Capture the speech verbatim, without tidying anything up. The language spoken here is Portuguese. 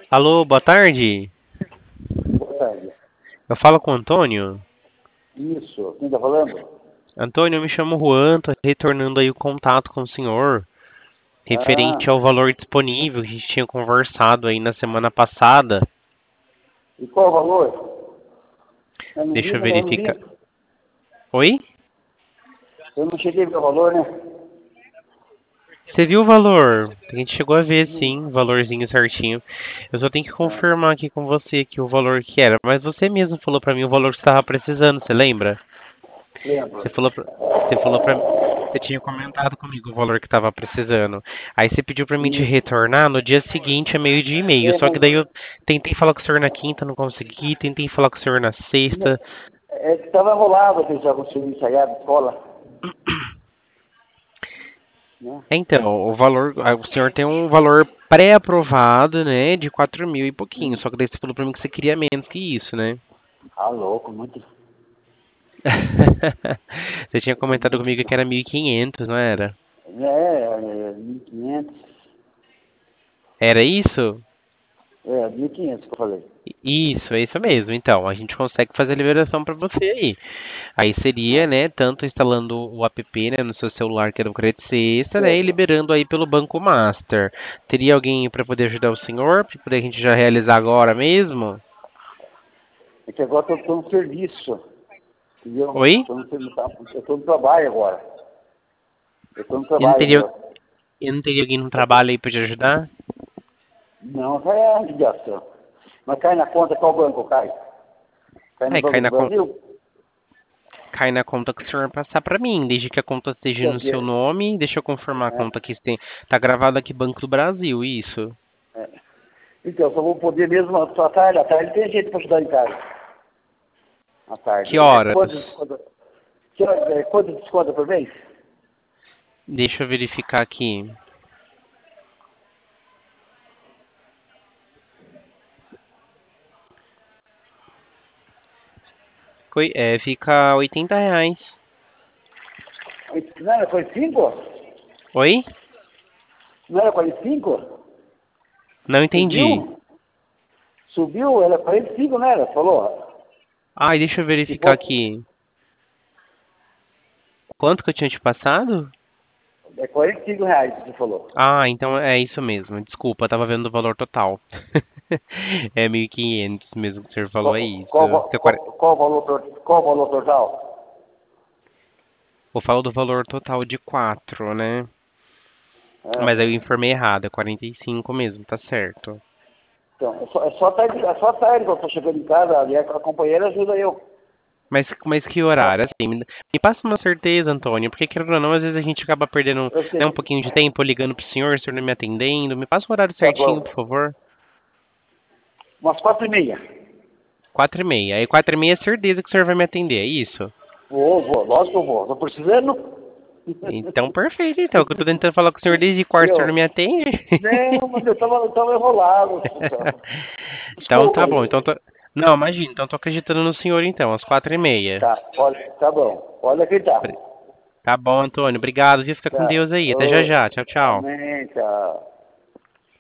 Alô, boa tarde. Boa tarde. Eu falo com o Antônio. Isso, quem está falando? Antônio, eu me chamo Juan, tô retornando aí o contato com o senhor, referente Ah, ao valor disponível que a gente tinha conversado aí na semana passada. e qual o valor? Eu não vi, Deixa eu mas eu não verificar. vi. Oi? Eu não cheguei a ver o valor, né? Você viu o valor? A gente chegou a ver Hum, sim, o valorzinho certinho. Eu só tenho que ah, confirmar aqui com você que o valor que era. Mas você mesmo falou pra mim o valor que você estava precisando, você lembra? Você lembro. falou pra, você falou pra, você tinha comentado comigo o valor que estava precisando. Aí você pediu pra mim te Isso. retornar no dia seguinte, a meio-dia e meio. É, Só que mas daí eu tentei falar com o senhor na quinta, não consegui. Tentei falar com o senhor na sexta. estava enrolado aquele já conseguiu ensaiar de escola, né? Então, o valor, ah, o senhor tem um valor pré-aprovado, né, de quatro mil e pouquinho. Hum. Só que daí você falou pra mim que você queria menos que isso, né? Ah, louco, muito, Você tinha comentado comigo muito. que era mil e quinhentos, não era? É, é mil e quinhentos. Era isso? É, mil e quinhentos que eu falei. Isso, é isso mesmo. Então, a gente consegue fazer a liberação para você aí. Aí seria, Ah, né, tanto instalando o app, né, no seu celular, que é do Credit Sexta, né, e certo. liberando aí pelo Banco Master. Teria alguém para poder ajudar o senhor, para poder a gente já realizar agora mesmo? É que agora eu estou no serviço, entendeu? Oi? Tô no, serviço, eu estou no trabalho agora. Eu estou no E não trabalho, teria, entendeu? e não teria alguém no Eu tô- trabalho aí para te ajudar? Não, é a ligação. Mas cai na conta qual banco cai? Cai no Aí cai Banco do na, con- Brasil? cai na conta que o senhor passar para mim, desde que a conta esteja Que é o no seu quê? nome. Deixa eu confirmar a É, conta que tem. Tá gravado aqui Banco do Brasil, isso. é. Então, só vou poder mesmo só à tarde. À tarde tem jeito para ajudar em casa. À tarde. Que É horas? quanto desconta? Que hora- é, quanto desconta por mês? Deixa eu verificar aqui. Coi- É, fica oitenta reais. Não era quarenta e cinco? Oi? Não era quarenta e cinco? Não entendi. Subiu? Subiu? Era quarenta e cinco, não era? Falou? Ai, deixa eu Se verificar for, aqui. Quanto que eu tinha te passado? é quarenta e cinco reais que você falou. Ah, então é isso mesmo. Desculpa, eu tava vendo o valor total. É mil e quinhentos mesmo que o senhor falou, é Qual, isso. qual, vo- Fica quare- qual, qual, o valor, to- qual o valor total? Eu falo do valor total de quatro, né? Mas aí eu É. informei errado, é quarenta e cinco mesmo, tá certo. Então, é só, é só tarde, é só tarde que eu estou chegando em casa, ali a companheira ajuda eu. Mas, mas que Ó, horário? Assim, me, me passa uma certeza, Antônio, porque querendo ou não, às vezes a gente acaba perdendo, eu né, um sei. pouquinho de tempo ligando pro senhor, o senhor não me atendendo. Me passa o horário Tá certinho, por bom. favor. Umas quatro e meia. Quatro e meia. Aí quatro e meia é certeza que o senhor vai me atender, é isso? Vou, vou, lógico que eu vou. Tô precisando. Então, perfeito, então. Que eu tô tentando falar com o senhor desde quarta, o senhor não Eu, me atende. não, mas eu tava, eu tava enrolado. Então. Então Desculpa tá bom. aí. Então tô... Não, imagina. Então tô acreditando no senhor, então, às quatro e meia. Tá, olha, tá bom. Pode acreditar. Tá bom, Antônio. Obrigado, viu? Fica com Tá. Deus aí. Até já Ô, já. Tchau, tchau. amém, tchau.